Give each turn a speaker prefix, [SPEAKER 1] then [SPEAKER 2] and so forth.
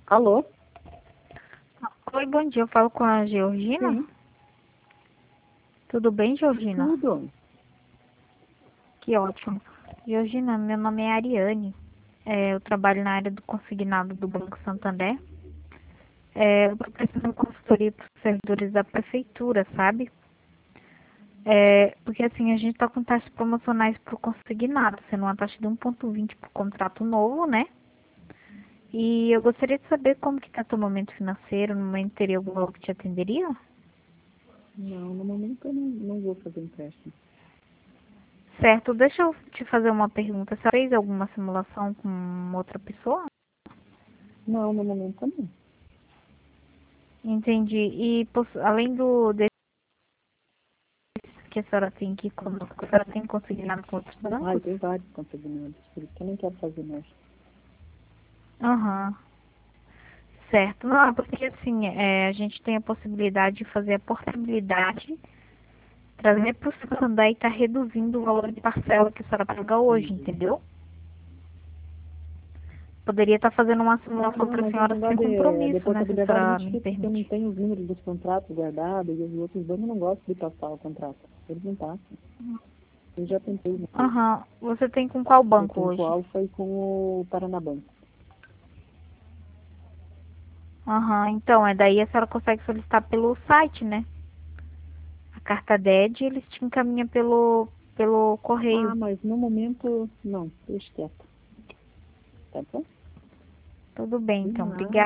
[SPEAKER 1] Alô?
[SPEAKER 2] Oi, bom dia. Eu falo com a Georgina.
[SPEAKER 1] Sim,
[SPEAKER 2] Tudo bem, Georgina?
[SPEAKER 1] tudo.
[SPEAKER 2] Que ótimo. Georgina, meu nome é Ariane. Eu trabalho na área do consignado do Banco Santander. Eu estou precisando de consultoria para os servidores da prefeitura, sabe? Porque assim, a gente está com taxas promocionais para o consignado, sendo uma taxa de 1,20 para o contrato novo, né? E eu gostaria de saber como que está o momento financeiro, no momento teria algum valor que te atenderia?
[SPEAKER 1] Não, no momento eu não vou fazer empréstimo.
[SPEAKER 2] Certo, deixa eu te fazer uma pergunta. Você fez alguma simulação com outra pessoa?
[SPEAKER 1] Não, no momento não.
[SPEAKER 2] Entendi. E além desse que a senhora tem aqui conosco, a senhora tem consignado com outros
[SPEAKER 1] Ai,
[SPEAKER 2] bancos?
[SPEAKER 1] tem vários consignados, por isso que eu não quero fazer mais.
[SPEAKER 2] Aham. Certo. Não, porque assim, a gente tem a possibilidade de fazer a portabilidade, trazer para o Santander e estar reduzindo o valor de parcela que a senhora paga hoje,
[SPEAKER 1] Entendi.
[SPEAKER 2] entendeu? Poderia estar fazendo uma simulação
[SPEAKER 1] Não,
[SPEAKER 2] para a
[SPEAKER 1] mas esse
[SPEAKER 2] senhora sem
[SPEAKER 1] negócio de
[SPEAKER 2] compromisso, né, se a
[SPEAKER 1] portabilidade é
[SPEAKER 2] senhora
[SPEAKER 1] muito
[SPEAKER 2] me
[SPEAKER 1] difícil, porque eu não
[SPEAKER 2] permite.
[SPEAKER 1] tenho os números dos contratos guardados e os outros bancos não gostam de passar o contrato. Eles não passam. Eu já tentei uma vez.
[SPEAKER 2] Aham. Você tem com qual
[SPEAKER 1] Eu
[SPEAKER 2] banco
[SPEAKER 1] tenho com o
[SPEAKER 2] hoje?
[SPEAKER 1] Alfa e com o Paranabanco.
[SPEAKER 2] Aham, então, daí a senhora consegue solicitar pelo site, né? A carta DED, eles te encaminham pelo correio.
[SPEAKER 1] Ah, mas no momento, não, deixa quieto. Tá bom?
[SPEAKER 2] Tudo bem,
[SPEAKER 1] De
[SPEAKER 2] então.
[SPEAKER 1] nada.
[SPEAKER 2] Obrigada.